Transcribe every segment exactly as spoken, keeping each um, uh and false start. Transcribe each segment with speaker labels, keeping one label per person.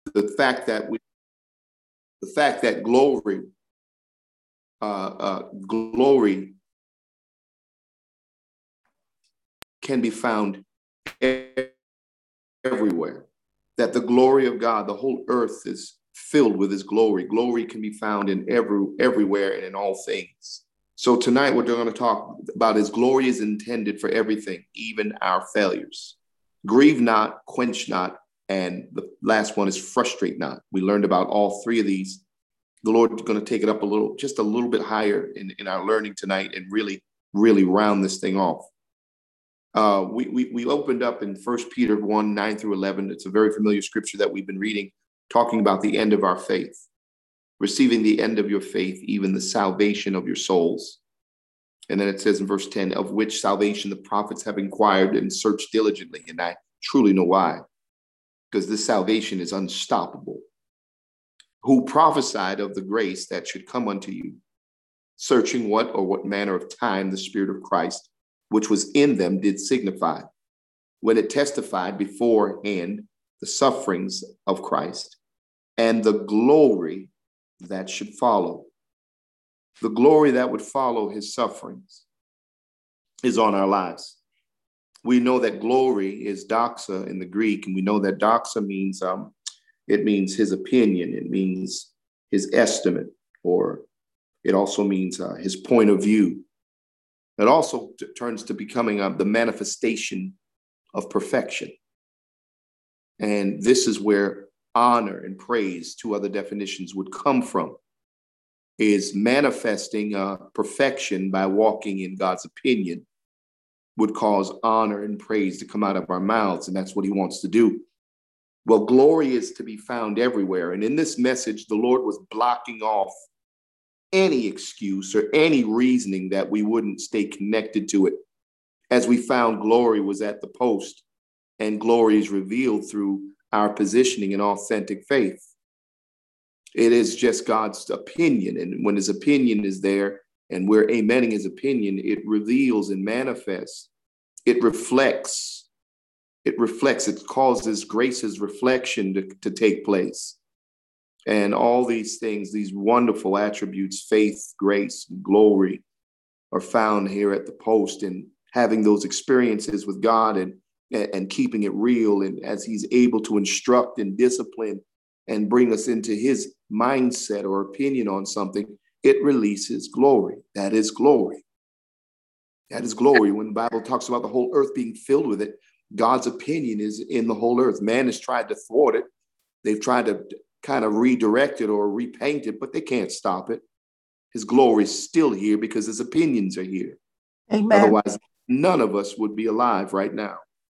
Speaker 1: the fact that we, the fact that glory, uh, uh, glory can be found everywhere. That the glory of God, the whole earth is filled with his glory. Glory can be found in every everywhere and in all things. So tonight what we're going to talk about is glory is intended for everything, even our failures. Grieve not, quench not, and the last one is frustrate not. We learned about all three of these. The Lord is going to take it up a little, just a little bit higher in, in our learning tonight and really, really round this thing off. Uh, we, we we opened up in First Peter one, nine through eleven. It's a very familiar scripture that we've been reading, talking about the end of our faith, receiving the end of your faith, even the salvation of your souls. And then it says in verse ten, of which salvation the prophets have inquired and searched diligently. And I truly know why, because this salvation is unstoppable. Who prophesied of the grace that should come unto you, searching what or what manner of time the Spirit of Christ, which was in them, did signify, when it testified beforehand the sufferings of Christ and the glory that should follow. The glory that would follow his sufferings is on our lives. We know that glory is doxa in the Greek, and we know that doxa means, um, it means his opinion, it means his estimate, or it also means uh, his point of view. It also t- turns to becoming uh, the manifestation of perfection. And this is where honor and praise, two other definitions, would come from, is manifesting uh, perfection by walking in God's opinion would cause honor and praise to come out of our mouths. And that's what he wants to do. Well, glory is to be found everywhere. And in this message, the Lord was blocking off any excuse or any reasoning that we wouldn't stay connected to it. As we found, glory was at the post, and glory is revealed through our positioning in authentic faith. It is just God's opinion. And when his opinion is there and we're amening his opinion, it reveals and manifests. It reflects. It reflects. It causes grace's reflection to, to take place. And all these things, these wonderful attributes, faith, grace, and glory, are found here at the post, and having those experiences with God and, and keeping it real. And as he's able to instruct and discipline and bring us into his mindset or opinion on something, it releases glory. That is glory. That is glory. When the Bible talks about the whole earth being filled with it, God's opinion is in the whole earth. Man has tried to thwart it. They've tried to kind of redirect it or repaint it, but they can't stop it. His glory is still here because his opinions are here.
Speaker 2: Amen.
Speaker 1: Otherwise, none of us would be alive right now.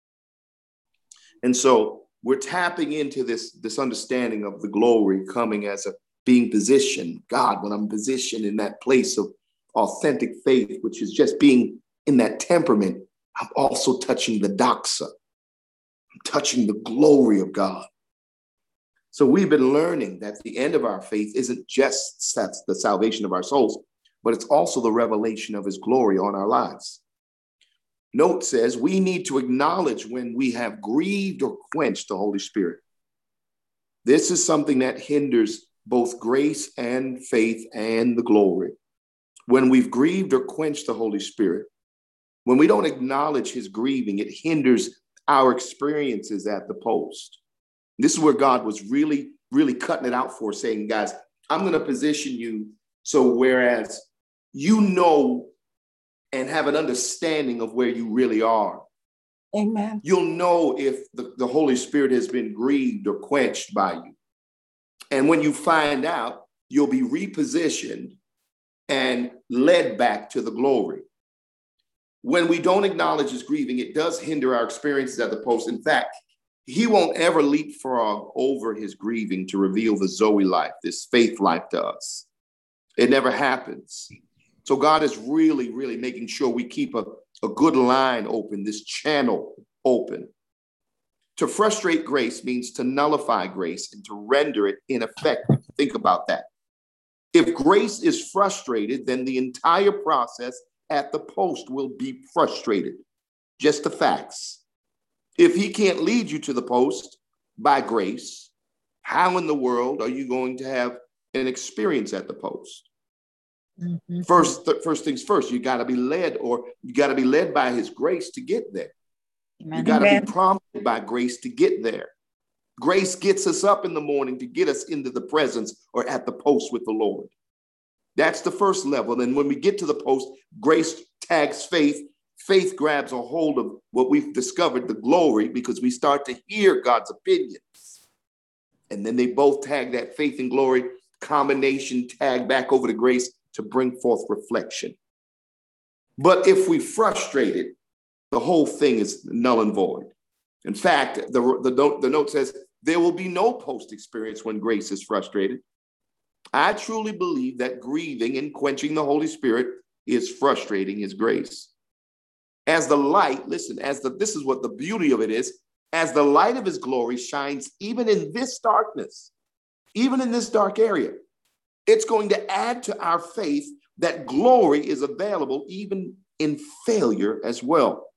Speaker 1: And so we're tapping into this, this understanding of the glory coming as a being positioned. God, when I'm positioned in that place of authentic faith, which is just being in that temperament, I'm also touching the doxa. I'm touching the glory of God. So we've been learning that the end of our faith isn't just the salvation of our souls, but it's also the revelation of his glory on our lives. Note says we need to acknowledge when we have grieved or quenched the Holy Spirit. This is something that hinders both grace and faith and the glory. When we've grieved or quenched the Holy Spirit, when we don't acknowledge his grieving, it hinders our experiences at the post. This is where God was really, really cutting it out for, saying, guys, I'm going to position you so whereas you know and have an understanding of where you really are.
Speaker 2: Amen.
Speaker 1: You'll know if the, the Holy Spirit has been grieved or quenched by you. And when you find out, you'll be repositioned and led back to the glory. When we don't acknowledge his grieving, it does hinder our experiences at the post. In fact, he won't ever leapfrog over his grieving to reveal the Zoe life, this faith life to us. It never happens. So God is really, really making sure we keep a, a good line open, this channel open. To frustrate grace means to nullify grace and to render it ineffective. Think about that. If grace is frustrated, then the entire process at the post will be frustrated. Just the facts. If he can't lead you to the post by grace, how in the world are you going to have an experience at the post?
Speaker 2: Mm-hmm.
Speaker 1: First, th- first things first, you got to be led, or you got to be led by his grace to get there.
Speaker 3: Amen.
Speaker 1: You got to
Speaker 2: Amen.
Speaker 1: be prompted by grace to get there. Grace gets us up in the morning to get us into the presence or at the post with the Lord. That's the first level. And when we get to the post, grace tags faith. Faith grabs a hold of what we've discovered, the glory, because we start to hear God's opinions. And then they both tag that faith and glory combination, tag back over to grace to bring forth reflection. But if we frustrate it, the whole thing is null and void. In fact, the, the, note, the note says there will be no post experience when grace is frustrated. I truly believe that grieving and quenching the Holy Spirit is frustrating his grace. As the light, listen, as the, this is what the beauty of it is, as the light of his glory shines even in this darkness, even in this dark area, it's going to add to our faith that glory is available even in failure as well.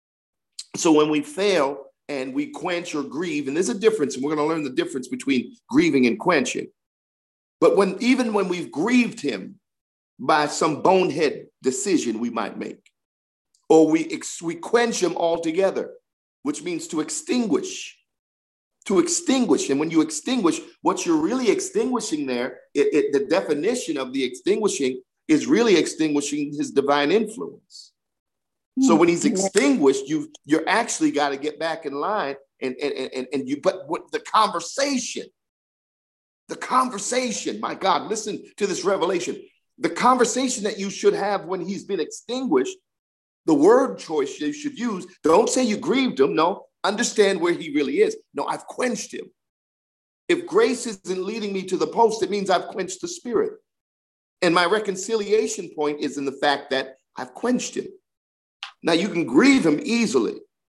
Speaker 1: So when we fail and we quench or grieve, and there's a difference, and we're going to learn the difference between grieving and quenching. But when even when we've grieved him by some bonehead decision we might make, or we, ex- we quench him altogether, which means to extinguish, to extinguish. And when you extinguish, what you're really extinguishing there, it, it, the definition of the extinguishing is really extinguishing his divine influence. So when he's extinguished, you you're actually got to get back in line and, and, and, and you, but what the conversation, the conversation, my God, listen to this revelation. The conversation that you should have when he's been extinguished, the word choice you should use, don't say you grieved him. No, understand where he really is. No, I've quenched him. If grace isn't leading me to the post, it means I've quenched the spirit. And my reconciliation point is in the fact that I've quenched him. Now, you can grieve him easily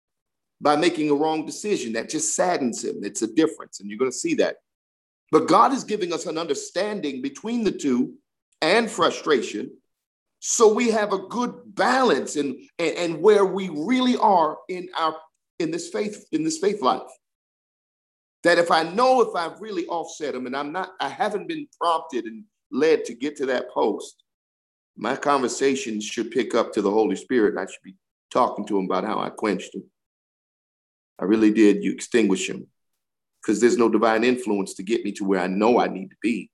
Speaker 1: by making a wrong decision. That just saddens him. It's a difference, and you're going to see that. But God is giving us an understanding between the two and frustration, so we have a good balance in, and, and where we really are in our in this faith in this faith life. That if I know if I've really offset him and I'm not, I haven't been prompted and led to get to that post, my conversation should pick up to the Holy Spirit, and I should be talking to him about how I quenched him. I really did. You extinguish him, because there's no divine influence to get me to where I know I need to be.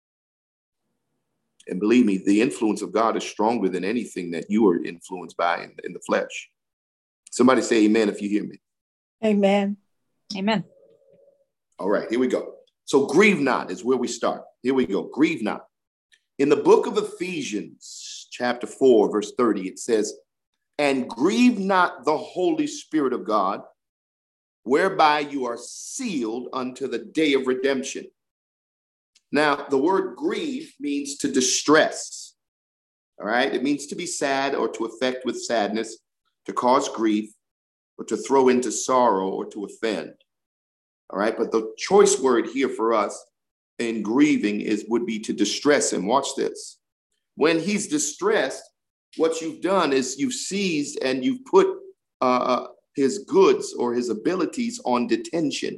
Speaker 1: And believe me, the influence of God is stronger than anything that you are influenced by in, in the flesh. Somebody say amen if you hear me.
Speaker 2: Amen.
Speaker 3: Amen.
Speaker 1: All right, here we go. So grieve not is where we start. Here we go. Grieve not. In the book of Ephesians, chapter four, verse thirty, it says, and grieve not the Holy Spirit of God, whereby you are sealed unto the day of redemption. Now, the word grieve means to distress. All right. It means to be sad or to affect with sadness, to cause grief, or to throw into sorrow or to offend. All right. But the choice word here for us in grieving is would be to distress him. Watch this. When he's distressed, what you've done is you've seized and you've put uh, his goods or his abilities on detention.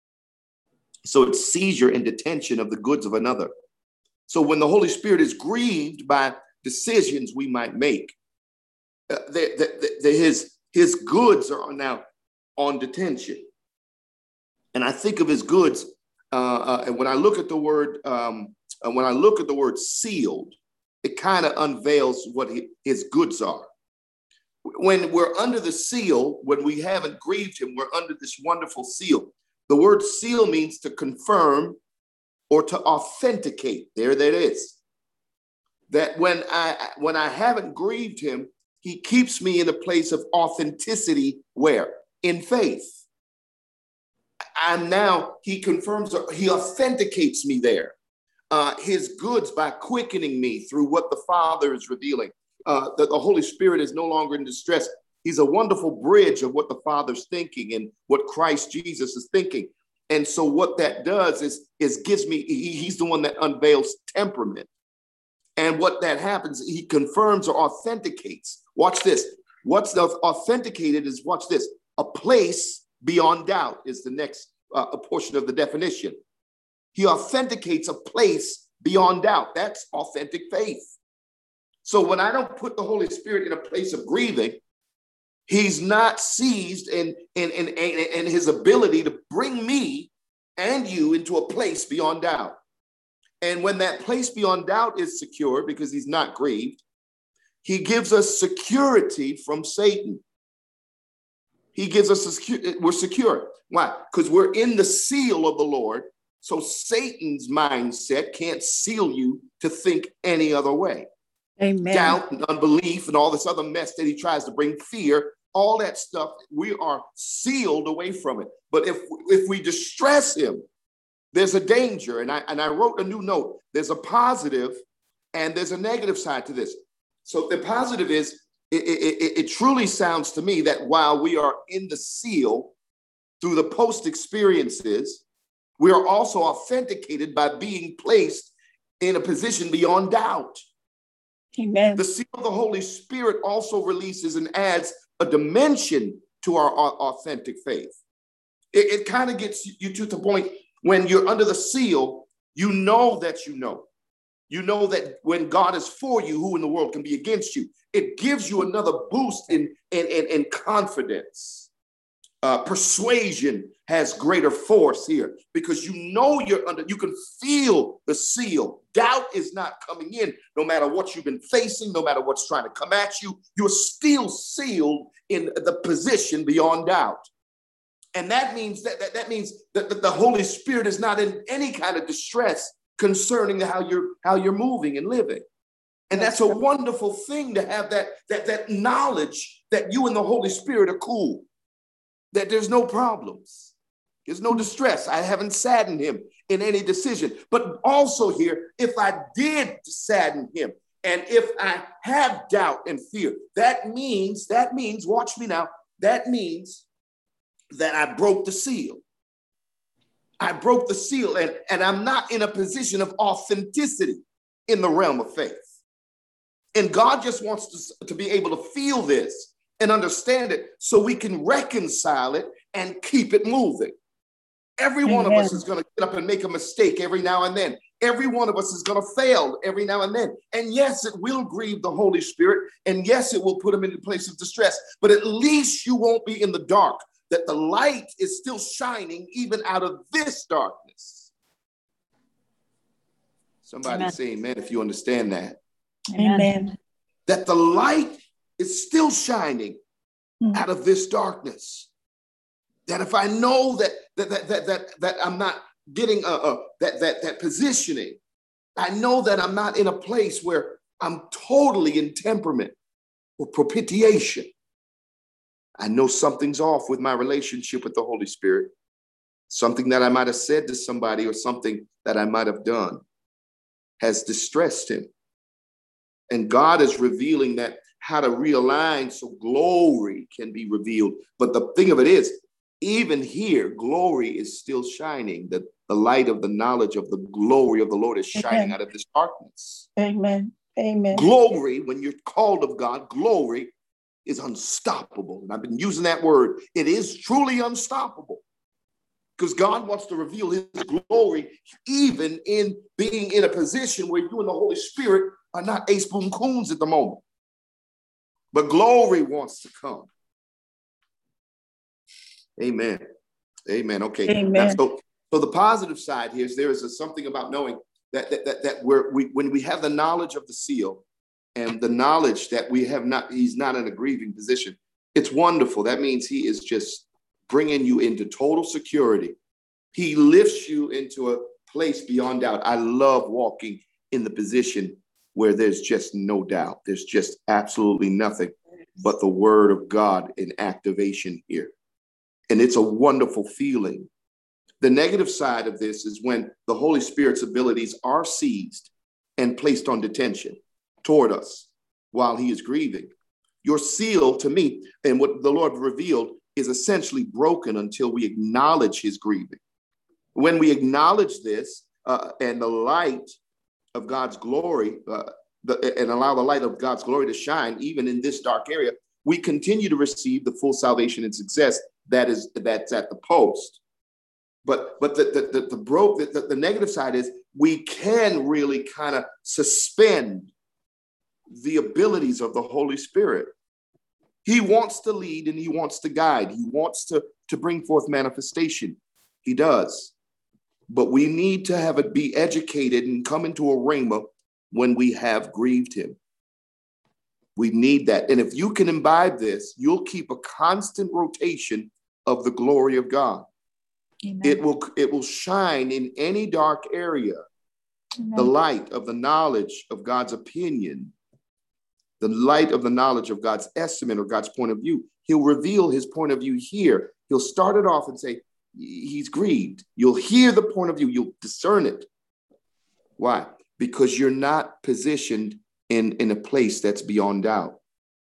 Speaker 1: So it's seizure and detention of the goods of another. So when the Holy Spirit is grieved by decisions we might make, uh, the, the, the, his, his goods are now on detention. And I think of his goods, uh, uh, and when I look at the word, um, and when I look at the word sealed, it kind of unveils what he, his goods are. When we're under the seal, when we haven't grieved him, we're under this wonderful seal. The word seal means to confirm or to authenticate. There that is. That when I when I haven't grieved him, he keeps me in a place of authenticity. Where? In faith. I'm now, he confirms, he authenticates me there. Uh, his goods by quickening me through what the Father is revealing. Uh, that the Holy Spirit is no longer in distress. He's a wonderful bridge of what the Father's thinking and what Christ Jesus is thinking. And so what that does is, is gives me, he, he's the one that unveils temperament. And what that happens, he confirms or authenticates. Watch this. What's the authenticated is, watch this, a place beyond doubt is the next uh, portion of the definition. He authenticates a place beyond doubt. That's authentic faith. So when I don't put the Holy Spirit in a place of grieving, he's not seized in, in, in, in, in his ability to bring me and you into a place beyond doubt. And when that place beyond doubt is secure, because he's not grieved, he gives us security from Satan. He gives us, a secu- we're secure. Why? Because we're in the seal of the Lord. So Satan's mindset can't seal you to think any other way.
Speaker 2: Amen.
Speaker 1: Doubt and unbelief and all this other mess that he tries to bring, fear, all that stuff, we are sealed away from it. But if, if we distress him, there's a danger. And I, and I wrote a new note. There's a positive and there's a negative side to this. So the positive is, it, it, it, it truly sounds to me that while we are in the seal through the post experiences, we are also authenticated by being placed in a position beyond doubt.
Speaker 2: Amen.
Speaker 1: The seal of the Holy Spirit also releases and adds a dimension to our, our authentic faith. It, it kind of gets you to the point when you're under the seal, you know that you know. You know that when God is for you, who in the world can be against you? It gives you another boost in, in, in, in confidence. Uh, persuasion has greater force here because you know you're under, you can feel the seal. Doubt is not coming in no matter what you've been facing, no matter what's trying to come at you. You're still sealed in the position beyond doubt. And that means that, that, that means that, that the Holy Spirit is not in any kind of distress concerning how you're how you're moving and living. And that's a wonderful thing to have that, that, that knowledge that you and the Holy Spirit are cool, that there's no problems. There's no distress. I haven't saddened him in any decision. But also here, if I did sadden him, and if I have doubt and fear, that means, that means, watch me now, that means that I broke the seal. I broke the seal, and, and I'm not in a position of authenticity in the realm of faith. And God just wants to, to be able to feel this and understand it so we can reconcile it and keep it moving. Every one
Speaker 2: Amen.
Speaker 1: of us is going to get up and make a mistake every now and then. Every one of us is going to fail every now and then. And yes, it will grieve the Holy Spirit. And yes, it will put him in a place of distress. But at least you won't be in the dark, that the light is still shining even out of this darkness. Somebody
Speaker 2: Amen.
Speaker 1: say amen if you understand that.
Speaker 2: Amen.
Speaker 1: That the light is still shining
Speaker 2: Mm.
Speaker 1: out of this darkness. That if I know that that that that that, that I'm not getting a, a that that that positioning, I know that I'm not in a place where I'm totally in temperament or propitiation. I know something's off with my relationship with the Holy Spirit. Something that I might have said to somebody or something that I might have done has distressed him. And God is revealing that how to realign so glory can be revealed. But the thing of it is, even here, glory is still shining. The, the light of the knowledge of the glory of the Lord is shining
Speaker 2: Amen.
Speaker 1: out of this darkness.
Speaker 2: Amen. Amen.
Speaker 1: Glory, when you're called of God, glory is unstoppable. And I've been using that word. It is truly unstoppable because God wants to reveal his glory even in being in a position where you and the Holy Spirit are not ace boom coons at the moment. But glory wants to come. Amen. Amen. Okay.
Speaker 2: Amen.
Speaker 1: Now, so, so the positive side here is there is a, something about knowing that that that, that we're, we when we have the knowledge of the seal and the knowledge that we have not, he's not in a grieving position. It's wonderful. That means he is just bringing you into total security. He lifts you into a place beyond doubt. I love walking in the position where there's just no doubt. There's just absolutely nothing but the word of God in activation here. And it's a wonderful feeling. The negative side of this is when the Holy Spirit's abilities are seized and placed on detention toward us while he is grieving. Your seal, to me, and what the Lord revealed, is essentially broken until we acknowledge his grieving. When we acknowledge this uh, and the light of God's glory uh, the, and allow the light of God's glory to shine, even in this dark area, we continue to receive the full salvation and success that is that's at the post. But but the the the, the broke the, the, the negative side is we can really kind of suspend the abilities of the Holy Spirit. He wants to lead and he wants to guide. He wants to, to bring forth manifestation. He does. But we need to have it be educated and come into a rhema when we have grieved him. We need that. And if you can imbibe this, you'll keep a constant rotation of the glory of God. Amen. It will, it will shine in any dark area. Amen. The light of the knowledge of God's opinion, the light of the knowledge of God's estimate or God's point of view. He'll reveal his point of view here. He'll start it off and say, he's grieved. You'll hear the point of view. You'll discern it. Why? Because you're not positioned in, in a place that's beyond doubt.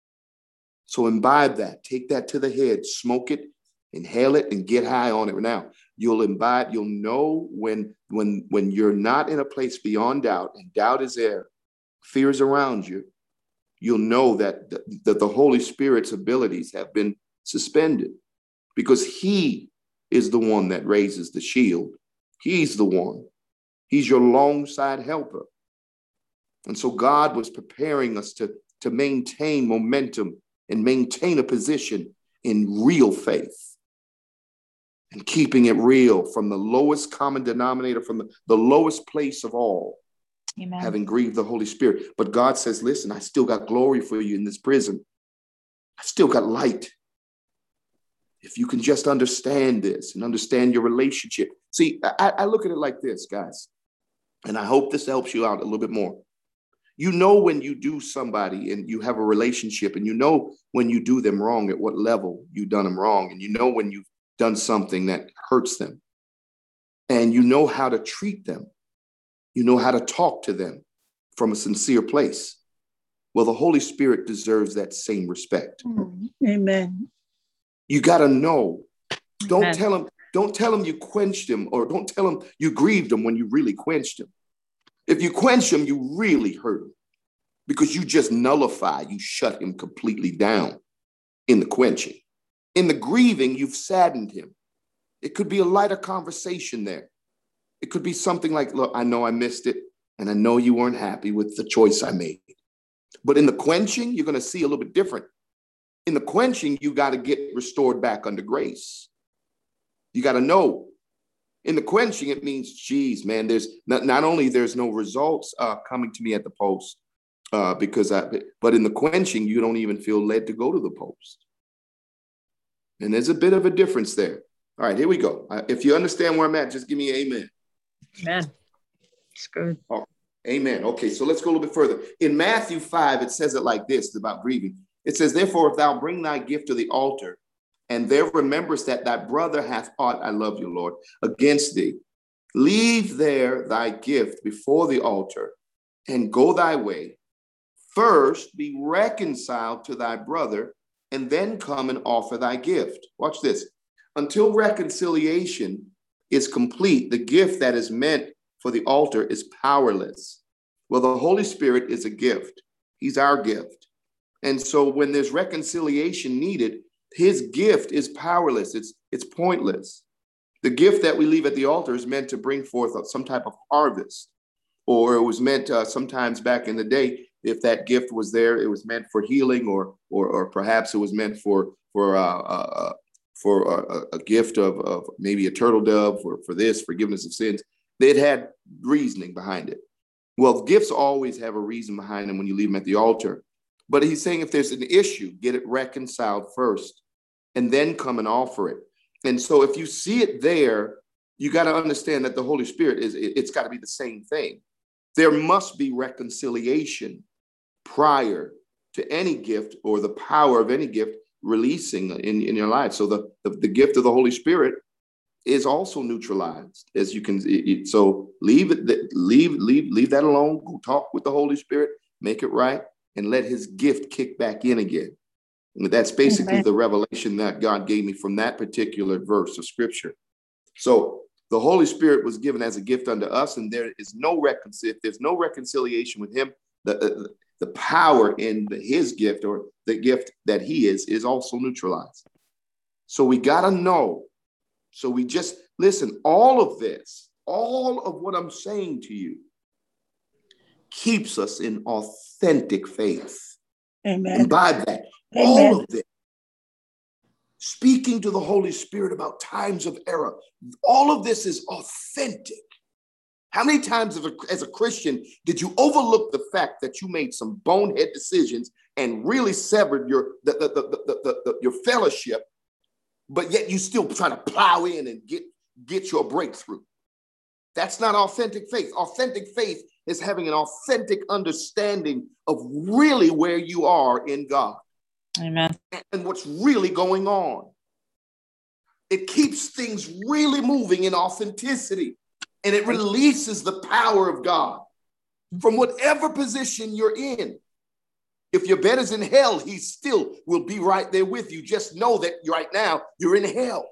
Speaker 1: So imbibe that. Take that to the head. Smoke it, inhale it, and get high on it now. You'll imbibe. You'll know when, when, when you're not in a place beyond doubt and doubt is there, fear is around you. You'll know that, that the Holy Spirit's abilities have been suspended because he is the one that raises the shield. He's the one. He's your alongside helper. And so God was preparing us to, to maintain momentum and maintain a position in real faith and keeping it real from the lowest common denominator, from the, the lowest place of all. Amen. Having grieved the Holy Spirit. But God says, listen, I still got glory for you in this prison. I still got light. If you can just understand this and understand your relationship. See, I, I look at it like this, guys, and I hope this helps you out a little bit more. You know when you do somebody and you have a relationship, and you know when you do them wrong, at what level you've done them wrong, and you know when you've done something that hurts them, and you know how to treat them. You know how to talk to them from a sincere place. Well, the Holy Spirit deserves that same respect.
Speaker 2: Amen.
Speaker 1: You got to know. Don't
Speaker 2: Amen.
Speaker 1: tell him, don't tell him you quenched him, or don't tell him you grieved him when you really quenched him. If you quench him, you really hurt him because you just nullify, you shut him completely down in the quenching. In the grieving, you've saddened him. It could be a lighter conversation there. It could be something like, look, I know I missed it, and I know you weren't happy with the choice I made. But in the quenching, you're going to see a little bit different. In the quenching, you got to get restored back under grace. You got to know. In the quenching, it means, geez, man, there's not, not only there's no results uh, coming to me at the post, uh, because I, but in the quenching, you don't even feel led to go to the post. And there's a bit of a difference there. All right, here we go. Uh, if you understand where I'm at, just give me an amen.
Speaker 2: Amen. It's good.
Speaker 1: Oh, amen. Okay, so let's go a little bit further. In Matthew five, it says it like this, it's about grieving. It says, therefore, if thou bring thy gift to the altar, and there rememberest that thy brother hath aught, I love you, Lord, against thee, leave there thy gift before the altar, and go thy way. First be reconciled to thy brother, and then come and offer thy gift. Watch this. Until reconciliation is complete, the gift that is meant for the altar is powerless. Well, the Holy Spirit is a gift. He's our gift. And so when there's reconciliation needed, his gift is powerless. It's, it's pointless. The gift that we leave at the altar is meant to bring forth some type of harvest, or it was meant uh, sometimes back in the day, if that gift was there, it was meant for healing, or, or, or perhaps it was meant for, for, uh, uh, for a, a gift of, of maybe a turtle dove, or for this, forgiveness of sins. They'd had reasoning behind it. Well, gifts always have a reason behind them when you leave them at the altar. But he's saying if there's an issue, get it reconciled first, and then come and offer it. And so if you see it there, you got to understand that the Holy Spirit is, it's got to be the same thing. There must be reconciliation prior to any gift or the power of any gift releasing in, in your life. So the, the, the gift of the Holy Spirit is also neutralized, as you can. It, so leave it, leave, leave, leave that alone. Go talk with the Holy Spirit, make it right, and let his gift kick back in again. And that's basically Amen. The revelation that God gave me from that particular verse of scripture. So the Holy Spirit was given as a gift unto us, and there is no reconciliation. If there's no reconciliation with him, the, the, the power in the, his gift, or the gift that he is, is also neutralized. So we got to know So we just, listen, all of this, all of what I'm saying to you keeps us in authentic faith.
Speaker 2: Amen.
Speaker 1: Imbibe that.
Speaker 2: Amen.
Speaker 1: All of this. Speaking to the Holy Spirit about times of error. All of this is authentic. How many times as a, as a Christian did you overlook the fact that you made some bonehead decisions and really severed your, the, the, the, the, the, the, your fellowship, but yet you still trying to plow in and get, get your breakthrough? That's not authentic faith. Authentic faith is having an authentic understanding of really where you are in God.
Speaker 2: Amen.
Speaker 1: And what's really going on. It keeps things really moving in authenticity, and it releases the power of God from whatever position you're in. If your bed is in hell, he still will be right there with you. Just know that right now you're in hell.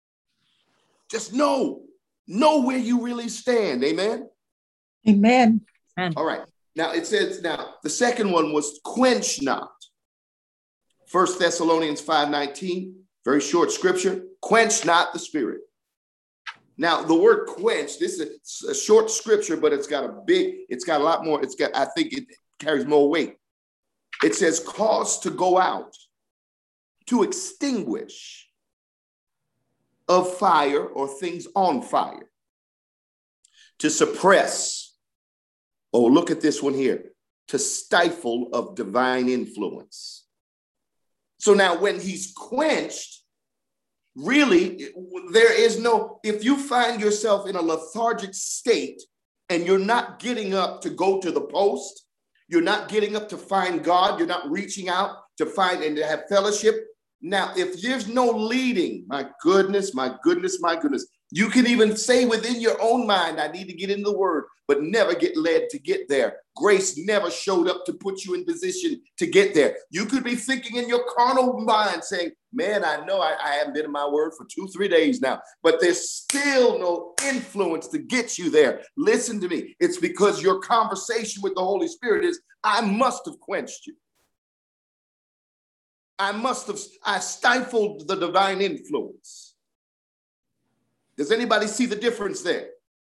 Speaker 1: Just know, know where you really stand. Amen.
Speaker 2: Amen.
Speaker 1: All right. Now it says, now the second one was quench not. First Thessalonians five nineteen, very short scripture. Quench not the spirit. Now the word quench, this is a short scripture, but it's got a big, it's got a lot more. It's got, I think it carries more weight. It says cause to go out, to extinguish of fire or things on fire, to suppress. Oh, look at this one here. To stifle of divine influence. So now when he's quenched, really, there is no, if you find yourself in a lethargic state and you're not getting up to go to the post, you're not getting up to find God, you're not reaching out to find and to have fellowship. Now, if there's no leading, my goodness, my goodness, my goodness, you can even say within your own mind, I need to get in the word, but never get led to get there. Grace never showed up to put you in position to get there. You could be thinking in your carnal mind saying, man, I know I, I haven't been in my word for two, three days now, but there's still no influence to get you there. Listen to me. It's because your conversation with the Holy Spirit is, I must have quenched you. I must have, I stifled the divine influence. Does anybody see the difference there?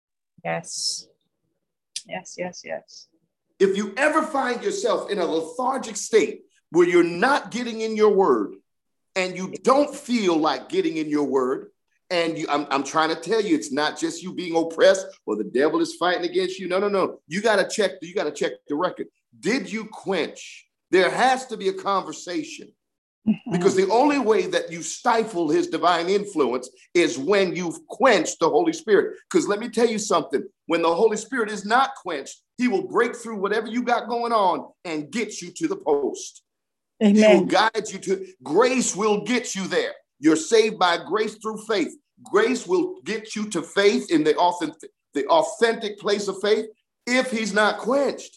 Speaker 2: Yes. Yes, yes, yes.
Speaker 1: If you ever find yourself in a lethargic state where you're not getting in your word and you don't feel like getting in your word, and you, I'm, I'm trying to tell you, it's not just you being oppressed or the devil is fighting against you. No, no, no. You got to check, you got to check the record. Did you quench? There has to be a conversation. Because the only way that you stifle his divine influence is when you've quenched the Holy Spirit. Because let me tell you something, when the Holy Spirit is not quenched, he will break through whatever you got going on and get you to the post. Amen. He will guide you to, grace will get you there. You're saved by grace through faith. Grace will get you to faith in the authentic, the authentic place of faith if he's not quenched.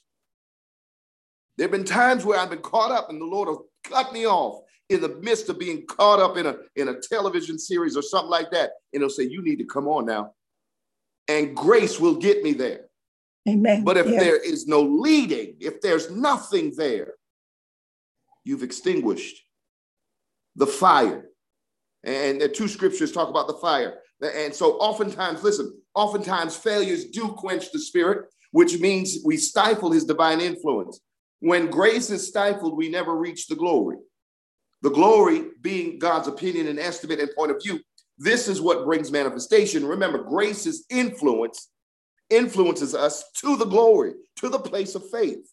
Speaker 1: There have been times where I've been caught up and the Lord will cut me off in the midst of being caught up in a, in a television series or something like that. And he'll say, you need to come on now. And grace will get me there. Amen. But if yes. there is no leading, if there's nothing there, you've extinguished the fire. And the two scriptures talk about the fire. And so oftentimes, listen, oftentimes failures do quench the spirit, which means we stifle his divine influence. When grace is stifled, we never reach the glory. The glory being God's opinion and estimate and point of view. This is what brings manifestation. Remember, grace's influence influences us to the glory, to the place of faith.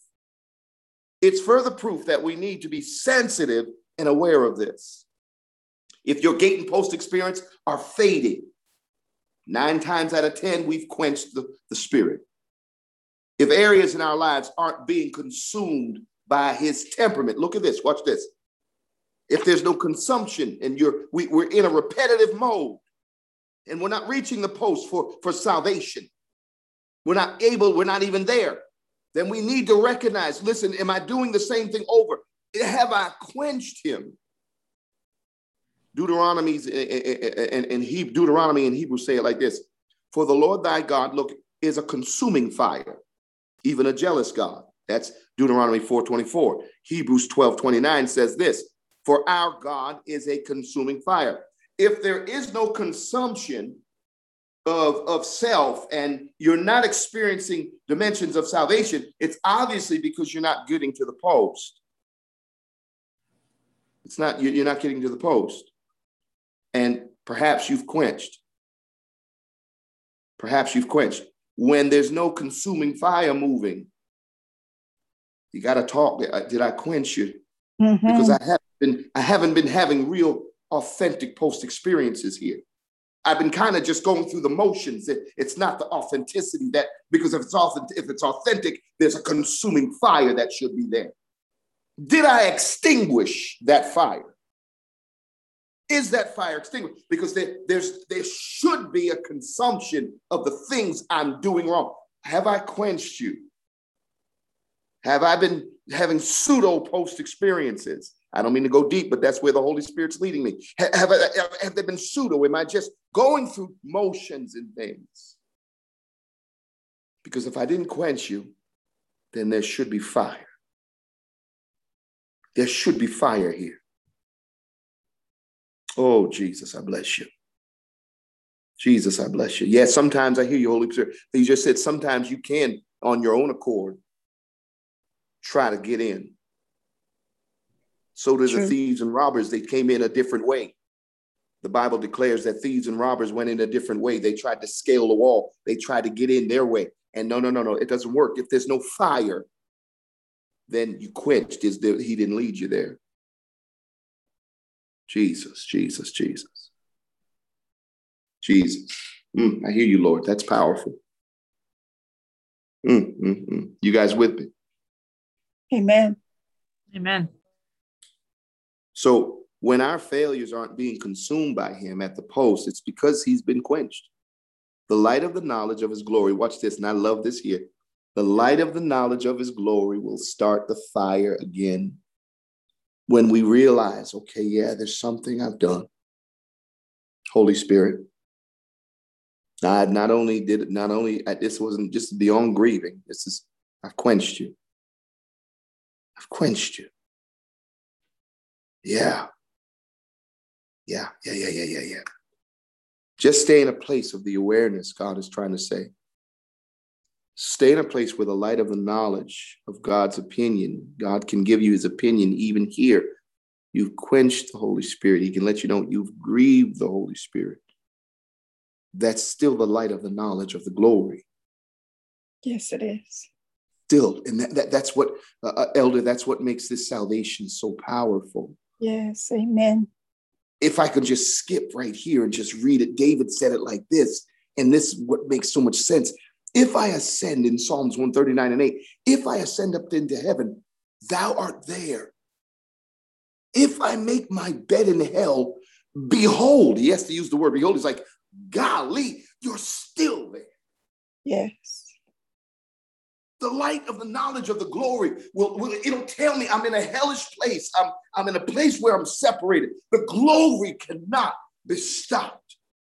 Speaker 1: It's further proof that we need to be sensitive and aware of this. If your gate and post experience are fading, nine times out of ten, we've quenched the, the spirit. If areas in our lives aren't being consumed by his temperament, look at this, watch this. If there's no consumption and you're, we, we're in a repetitive mode and we're not reaching the post for, for salvation, we're not able, we're not even there, then we need to recognize, listen, am I doing the same thing over? Have I quenched him? Deuteronomy and, and he, Deuteronomy and Hebrew say it like this. For the Lord thy God, look, is a consuming fire, even a jealous God. That's Deuteronomy four twenty-four. Hebrews twelve twenty-nine says this. For our God is a consuming fire. if there is no consumption of, of self and you're not experiencing dimensions of salvation, it's obviously because you're not getting to the post. It's not, you're not getting to the post. And perhaps you've quenched. Perhaps you've quenched. When there's no consuming fire moving, you got to talk. Did I quench you? Mm-hmm. Because I haven't been, I haven't been having real authentic post experiences here. I've been kind of just going through the motions. It, it's not the authenticity that, because if it's authentic, if it's authentic, there's a consuming fire that should be there. Did I extinguish that fire? Is that fire extinguished? Because there, there's, there should be a consumption of the things I'm doing wrong. Have I quenched you? Have I been having pseudo post experiences? I don't mean to go deep, but that's where the Holy Spirit's leading me. Have, have, I, have they been pseudo? Am I just going through motions and things? Because if I didn't quench you, then there should be fire. There should be fire here. Oh, Jesus, I bless you. Jesus, I bless you. Yeah, sometimes I hear you, Holy Spirit. You just said sometimes you can, on your own accord, try to get in. So did True. the thieves and robbers. They came in a different way. The Bible declares that thieves and robbers went in a different way. They tried to scale the wall. They tried to get in their way. And no, no, no, no, it doesn't work. If there's no fire, then you quenched. Is there, he didn't lead you there. Jesus, Jesus, Jesus. Jesus. Mm, I hear you, Lord. That's powerful. Mm, mm, mm. You guys with me?
Speaker 2: Amen. Amen.
Speaker 1: So when our failures aren't being consumed by him at the post, it's because he's been quenched. The light of the knowledge of his glory. Watch this. And I love this here. The light of the knowledge of his glory will start the fire again. When we realize, okay, yeah, there's something I've done. Holy Spirit. I not only did it, not only, I, this wasn't just beyond grieving. This is, I've quenched you. I've quenched you. Yeah. Yeah, yeah, yeah, yeah, yeah, yeah. Just stay in a place of the awareness, God is trying to say. Stay in a place where the light of the knowledge of God's opinion, God can give you his opinion even here. You've quenched the Holy Spirit. He can let you know you've grieved the Holy Spirit. That's still the light of the knowledge of the glory.
Speaker 2: Yes, it is.
Speaker 1: Still, and that, that, that's what, uh, Elder, that's what makes this salvation so powerful.
Speaker 2: Yes, amen.
Speaker 1: If I could just skip right here and just read it, David said it like this, and this is what makes so much sense. If I ascend in Psalms one thirty-nine and eight, if I ascend up into heaven, thou art there. If I make my bed in hell, behold, he has to use the word behold. He's like, golly, you're still there.
Speaker 2: Yes.
Speaker 1: The light of the knowledge of the glory will, will it'll tell me I'm in a hellish place. I'm, I'm in a place where I'm separated. The glory cannot be stopped.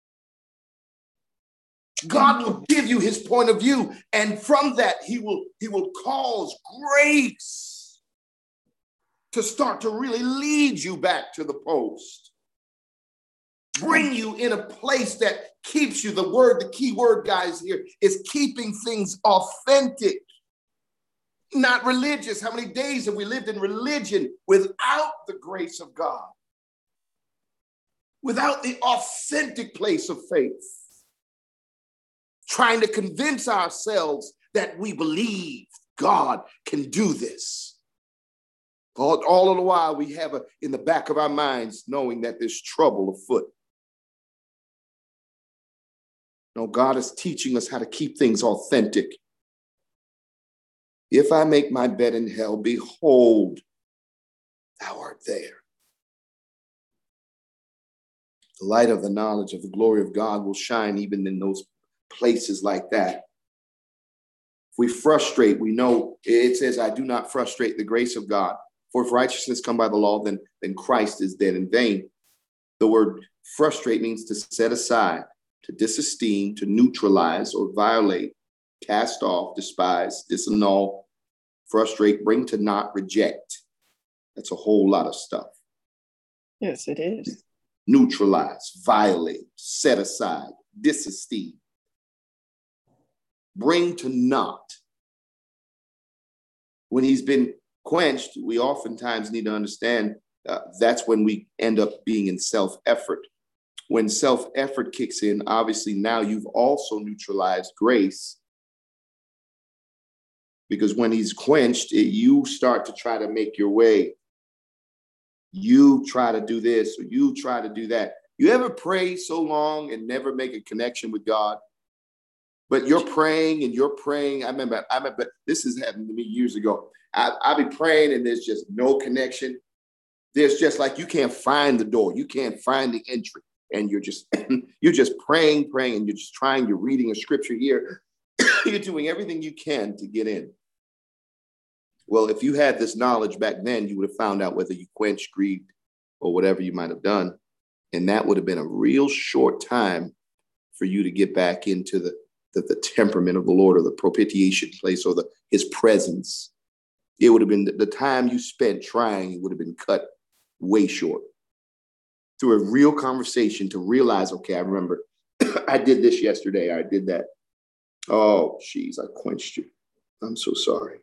Speaker 1: God will give you his point of view, and from that he will, he will cause grace to start to really lead you back to the post. Bring you in a place that keeps you, the word, the key word, guys, here is keeping things authentic, not religious. How many days have we lived in religion without the grace of God? Without the authentic place of faith? Trying to convince ourselves that we believe God can do this. All, all of the while we have a, in the back of our minds knowing that there's trouble afoot. No, God is teaching us how to keep things authentic. If I make my bed in hell, behold, thou art there. The light of the knowledge of the glory of God will shine even in those places like that. If we frustrate, we know it says, I do not frustrate the grace of God. For if righteousness come by the law, then, then Christ is dead in vain. The word frustrate means to set aside, to disesteem, to neutralize or violate, cast off, despise, disannul, frustrate, bring to naught, reject. That's a whole lot of stuff.
Speaker 2: Yes, it is.
Speaker 1: neutralize, violate, set aside, disesteem, bring to naught. When he's been quenched, we oftentimes need to understand uh, that's when we end up being in self-effort. When self-effort kicks in, obviously now you've also neutralized grace, because when he's quenched, it, you start to try to make your way. You try to do this, or you try to do that. You ever pray so long and never make a connection with God? But you're praying and you're praying. I remember, I remember this has happened to me years ago. I, I'll be praying and there's just no connection. There's just like, you can't find the door. You can't find the entry. And you're just, you're just praying, praying, and you're just trying, you're reading a scripture here. You're doing everything you can to get in. Well, if you had this knowledge back then, you would have found out whether you quenched, grieved, or whatever you might have done. And that would have been a real short time for you to get back into the, the, the temperament of the Lord, or the propitiation place, or the his presence. It would have been the, the time you spent trying, it would have been cut way short. Through a real conversation to realize, okay, I remember I did this yesterday. I did that. Oh, geez, I quenched you. I'm so sorry.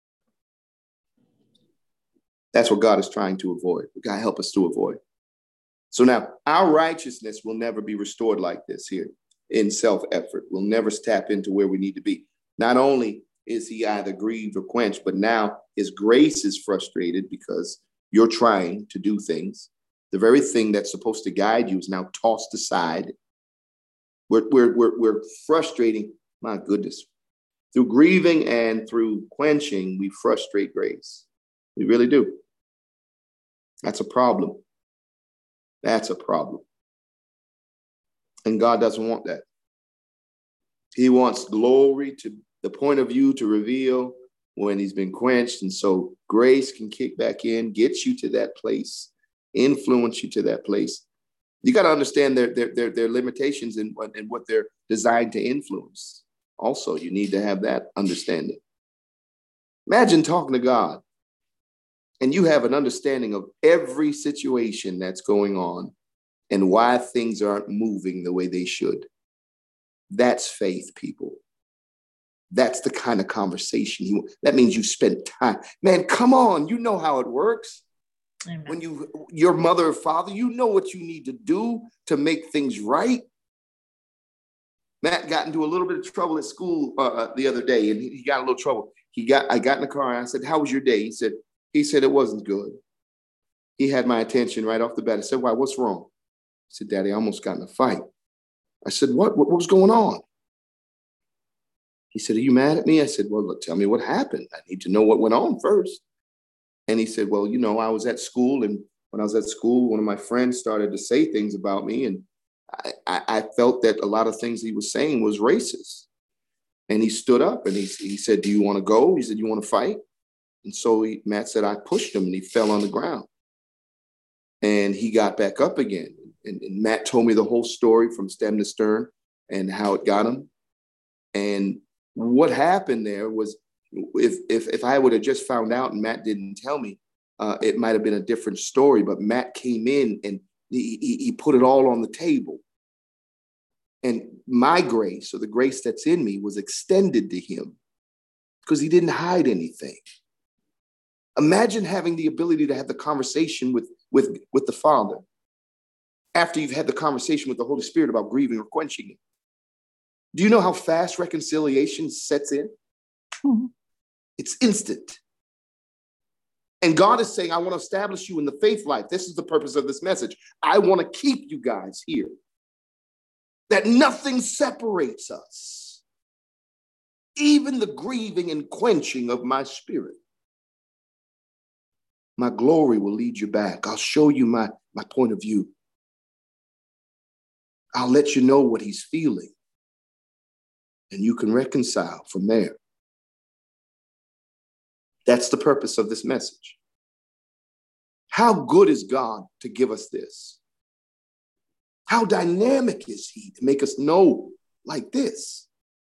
Speaker 1: That's what God is trying to avoid. God help us to avoid. So now our righteousness will never be restored like this here in self-effort. We'll never tap into where we need to be. Not only is he either grieved or quenched, but now his grace is frustrated because you're trying to do things. The very thing that's supposed to guide you is now tossed aside. We're, we're, we're, we're frustrating, my goodness. Through grieving and through quenching, we frustrate grace. We really do. That's a problem. That's a problem. And God doesn't want that. He wants glory to the point of view to reveal when he's been quenched. And so grace can kick back in, get you to that place, influence you to that place. You got to understand their, their, their, their limitations and, and what they're designed to influence. Also, you need to have that understanding. Imagine talking to God and you have an understanding of every situation that's going on and why things aren't moving the way they should. That's faith, people. That's the kind of conversation you, that means you spent time. Man, come on, you know how it works. Amen. When you, your mother or father, you know what you need to do to make things right. Matt got into a little bit of trouble at school uh, the other day, and he, he got a little trouble. He got, I got in the car and I said, "How was your day?" He said, he said, "It wasn't good." He had my attention right off the bat. I said, "Why, what's wrong?" He said, "Daddy, I almost got in a fight." I said, what, what, what was going on? He said, "Are you mad at me?" I said, "Well, look, tell me what happened. I need to know what went on first." And he said, "Well, you know, I was at school, and when I was at school, one of my friends started to say things about me, and I, I, I felt that a lot of things he was saying was racist." And he stood up and he, he said, "Do you want to go?" He said, "You want to fight?" And so he, Matt said, I pushed him and he fell on the ground. And he got back up again. And, and Matt told me the whole story from stem to stern and how it got him. And what happened there was, if if, if I would have just found out and Matt didn't tell me, uh, it might have been a different story. But Matt came in and he, he, he put it all on the table. And my grace, or the grace that's in me, was extended to him because he didn't hide anything. Imagine having the ability to have the conversation with, with, with the Father after you've had the conversation with the Holy Spirit about grieving or quenching it. Do you know how fast reconciliation sets in? Mm-hmm. It's instant. And God is saying, I want to establish you in the faith life. This is the purpose of this message. I want to keep you guys here. That nothing separates us. Even the grieving and quenching of my spirit. My glory will lead you back. I'll show you my, my point of view. I'll let you know what he's feeling. And you can reconcile from there. That's the purpose of this message. How good is God to give us this? How dynamic is he to make us know like this?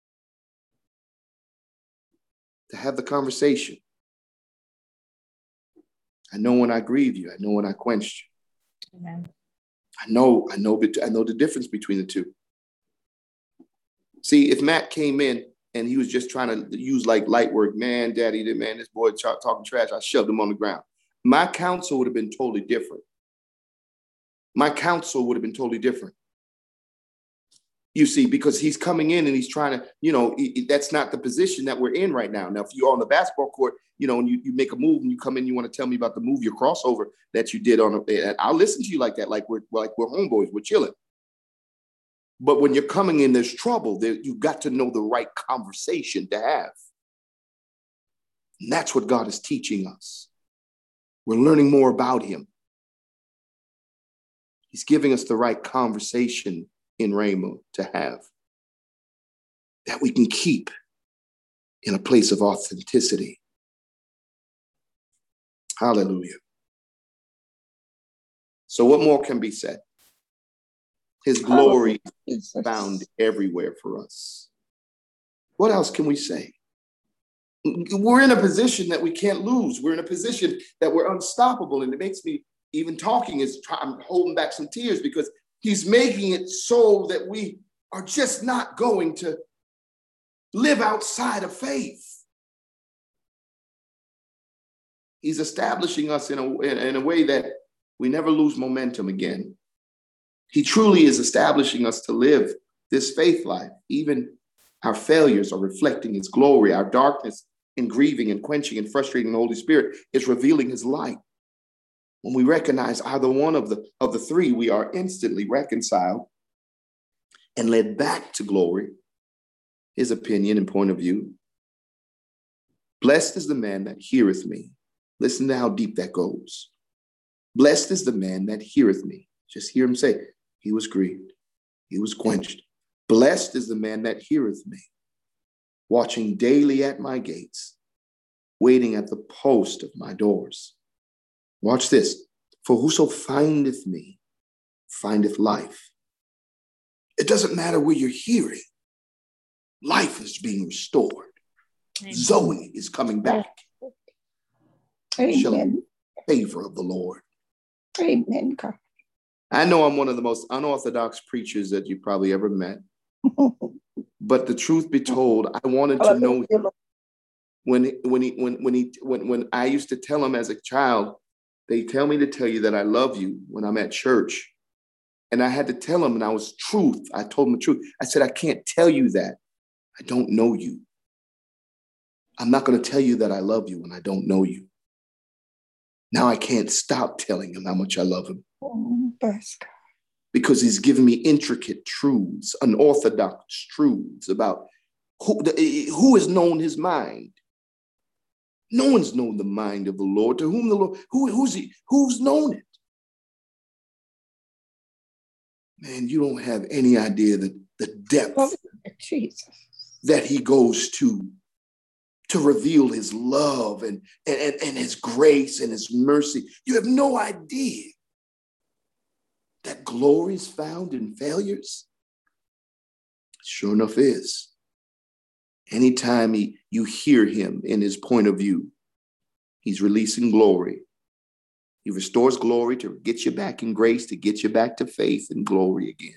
Speaker 1: To have the conversation. I know when I grieve you. I know when I quenched you. Amen. I know, I know, I know the difference between the two. See, if Matt came in and he was just trying to use like light work, man, daddy, man, this boy talking trash, I shoved him on the ground. My counsel would have been totally different. My counsel would have been totally different. You see, because he's coming in and he's trying to, you know, he, that's not the position that we're in right now. Now, if you're on the basketball court, you know, and you, you make a move and you come in, you want to tell me about the move, your crossover that you did on a, I'll listen to you like that, like we're like we're homeboys, we're chilling. But when you're coming in, there's trouble. There, you've got to know the right conversation to have. And that's what God is teaching us. We're learning more about him. He's giving us the right conversation in Rhema to have that we can keep in a place of authenticity. Hallelujah. So what more can be said? His glory is found everywhere for us. What else can we say? We're in a position that we can't lose. We're in a position that we're unstoppable. And it makes me, even talking is, I'm holding back some tears because he's making it so that we are just not going to live outside of faith. He's establishing us in a, in a way that we never lose momentum again. He truly is establishing us to live this faith life. Even our failures are reflecting his glory. Our darkness in grieving and quenching and frustrating the Holy Spirit is revealing his light. When we recognize either one of the, of the three, we are instantly reconciled and led back to glory, his opinion and point of view. Blessed is the man that heareth me. Listen to how deep that goes. Blessed is the man that heareth me. Just hear him say, he was grieved. He was quenched. Blessed is the man that heareth me, watching daily at my gates, waiting at the post of my doors. Watch this. For whoso findeth me, findeth life. It doesn't matter where you're hearing. Life is being restored. Amen. Zoe is coming back.
Speaker 2: Amen.
Speaker 1: Favor of the Lord.
Speaker 2: Amen, God.
Speaker 1: I know I'm one of the most unorthodox preachers that you probably ever met. But the truth be told, I wanted to know him. When when he when when he when when I used to tell him as a child, they tell me to tell you that I love you when I'm at church. And I had to tell him, and I was truth. I told him the truth. I said, I can't tell you that. I don't know you. I'm not going to tell you that I love you when I don't know you. Now I can't stop telling him how much I love him.
Speaker 2: Oh,
Speaker 1: because he's given me intricate truths, unorthodox truths about who, the, who has known his mind. No one's known the mind of the Lord. To whom the Lord, who, who's he, who's known it? Man, you don't have any idea that the depth
Speaker 2: oh, Jesus.
Speaker 1: that he goes to to reveal his love and, and, and his grace and his mercy. You have no idea that glory is found in failures. Sure enough is. Anytime he, you hear him in his point of view, he's releasing glory. He restores glory to get you back in grace, to get you back to faith and glory again.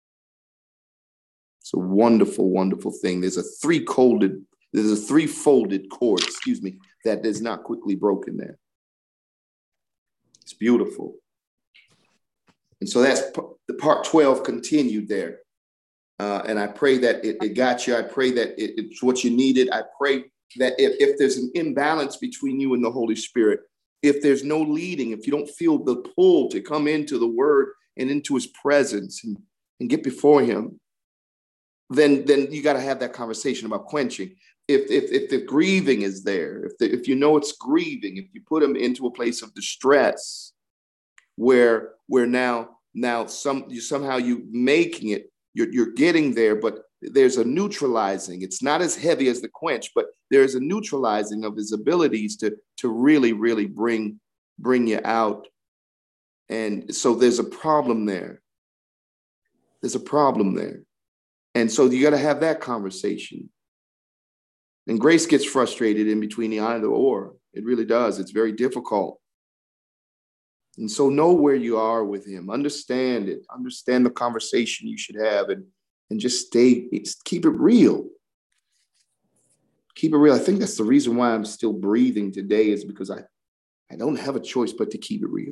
Speaker 1: It's a wonderful, wonderful thing. There's a three-folded, there's a three-folded cord, excuse me, that is not quickly broken there. It's beautiful. And so that's the part twelve continued there. Uh, and I pray that it, it got you. I pray that it, it's what you needed. I pray that if, if there's an imbalance between you and the Holy Spirit, if there's no leading, if you don't feel the pull to come into the word and into his presence and, and get before him, then, then you got to have that conversation about quenching. If, if, if the grieving is there, if, the, if you know it's grieving, if you put him into a place of distress where, where now, now some, you somehow you making it, you're, you're getting there, but there's a neutralizing. It's not as heavy as the quench, but there's a neutralizing of his abilities to, to really, really bring, bring you out. And so there's a problem there. There's a problem there. And so you got to have that conversation. And grace gets frustrated in between the either or. It really does. It's very difficult. And so know where you are with him. Understand it. Understand the conversation you should have, and, and just stay, keep it real. Keep it real. I think that's the reason why I'm still breathing today, is because I, I don't have a choice but to keep it real.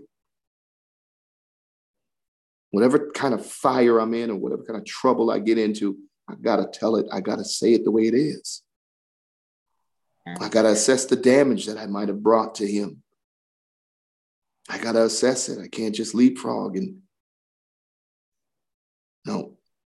Speaker 1: Whatever kind of fire I'm in or whatever kind of trouble I get into, I got to tell it. I got to say it the way it is. I got to assess the damage that I might have brought to him. I got to assess it. I can't just leapfrog and no.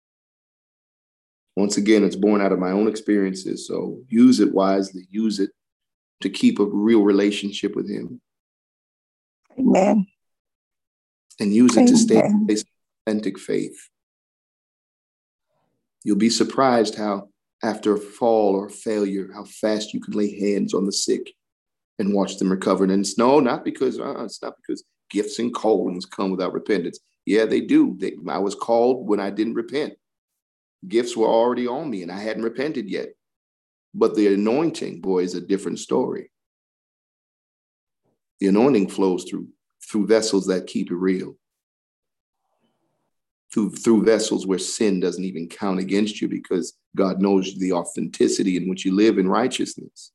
Speaker 1: Once again, it's born out of my own experiences. So use it wisely. Use it to keep a real relationship with him.
Speaker 2: Amen.
Speaker 1: And use it
Speaker 2: Amen.
Speaker 1: to stay in a place of authentic faith. You'll be surprised how after a fall or a failure, how fast you can lay hands on the sick and watch them recover. And it's no, not because uh, it's not because gifts and callings come without repentance. Yeah, they do. They, I was called when I didn't repent. Gifts were already on me and I hadn't repented yet. But the anointing, boy, is a different story. The anointing flows through through vessels that keep it real. Through, through vessels where sin doesn't even count against you, because God knows the authenticity in which you live in righteousness.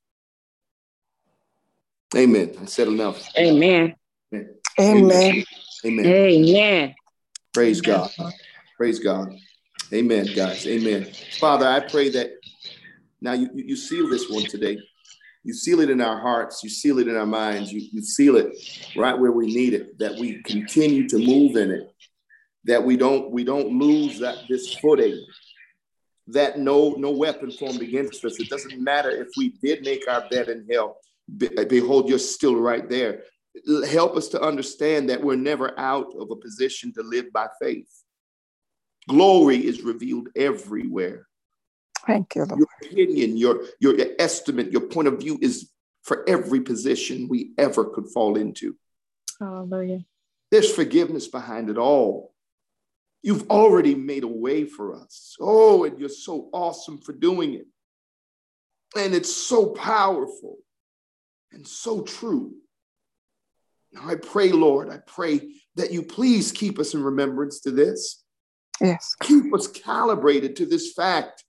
Speaker 1: Amen. I said enough.
Speaker 3: Amen.
Speaker 2: Amen. Amen.
Speaker 1: Amen.
Speaker 3: Amen.
Speaker 1: Praise God. Praise God. Amen, guys. Amen. Father, I pray that now you, you seal this one today. You seal it in our hearts. You seal it in our minds. You, you seal it right where we need it, that we continue to move in it, that we don't we don't lose that this footing, that no no weapon formed against us. It doesn't matter if we did make our bed in hell. Be, behold, you're still right there. Help us to understand that we're never out of a position to live by faith. Glory is revealed everywhere.
Speaker 2: Thank you, Lord.
Speaker 1: Your opinion, your, your estimate, your point of view is for every position we ever could fall into.
Speaker 3: Hallelujah.
Speaker 1: There's forgiveness behind it all. You've already made a way for us. Oh, and you're so awesome for doing it. And it's so powerful and so true. Now I pray, Lord, I pray that you please keep us in remembrance to this.
Speaker 2: Yes.
Speaker 1: Keep us calibrated to this fact.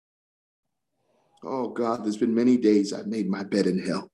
Speaker 1: Oh, God, there's been many days I've made my bed in hell.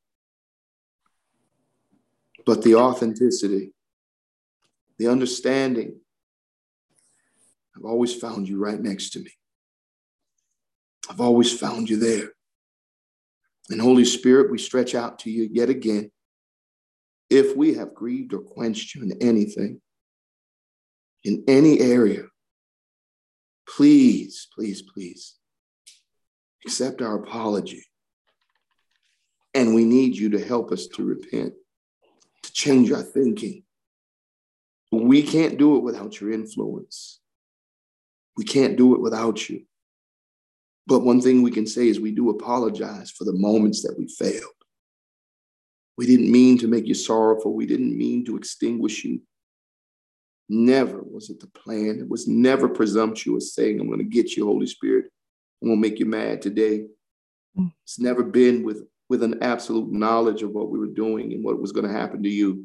Speaker 1: But the authenticity, the understanding, I've always found you right next to me. I've always found you there. And Holy Spirit, we stretch out to you yet again. If we have grieved or quenched you in anything, in any area, please, please, please accept our apology. And we need you to help us to repent, to change our thinking. We can't do it without your influence. We can't do it without you. But one thing we can say is we do apologize for the moments that we failed. We didn't mean to make you sorrowful. We didn't mean to extinguish you. Never was it the plan. It was never presumptuous saying, I'm going to get you, Holy Spirit. I'm going to make you mad today. Mm. It's never been with, with an absolute knowledge of what we were doing and what was going to happen to you.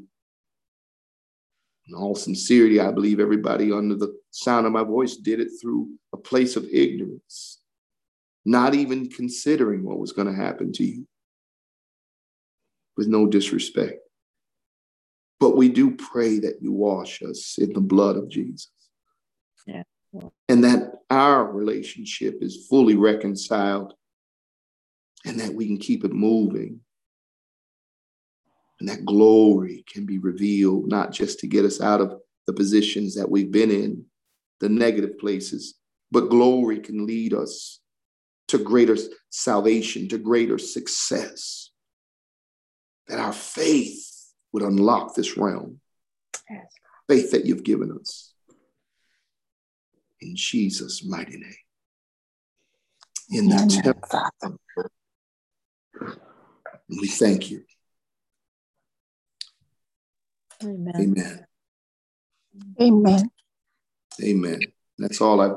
Speaker 1: In all sincerity, I believe everybody under the sound of my voice did it through a place of ignorance, not even considering what was going to happen to you, with no disrespect. But we do pray that you wash us in the blood of Jesus.
Speaker 3: Yeah.
Speaker 1: And that our relationship is fully reconciled and that we can keep it moving. And that glory can be revealed, not just to get us out of the positions that we've been in, the negative places, but glory can lead us to greater salvation, to greater success. That our faith would unlock this realm.
Speaker 2: Yes.
Speaker 1: Faith that you've given us. In Jesus' mighty name. In the temple. We thank you.
Speaker 3: Amen.
Speaker 1: Amen.
Speaker 2: Amen.
Speaker 1: Amen. That's all I